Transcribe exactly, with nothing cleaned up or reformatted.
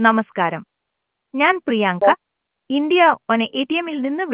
നമസ്കാരം. ഞാൻ Priyanka, India one A T എമ്മിൽ നിന്ന്